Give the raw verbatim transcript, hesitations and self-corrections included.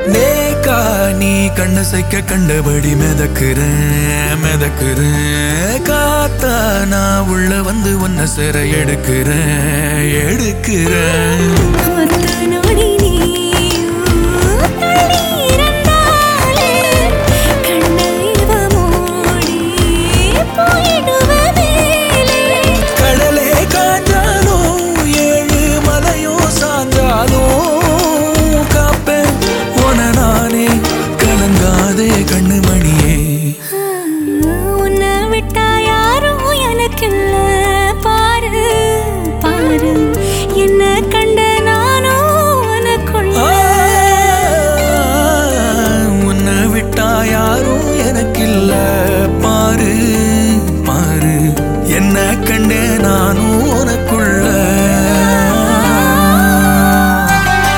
நேக்கா நீ கண்ண சைக்க கண்டபடி மிதக்குறேன் மிதக்குறேன் காத்தா நான் உள்ள வந்து உன்ன சிற எடுக்கிறேன் எடுக்கிறேன்